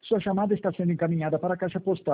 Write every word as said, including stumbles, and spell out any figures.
Sua chamada está sendo encaminhada para a caixa postal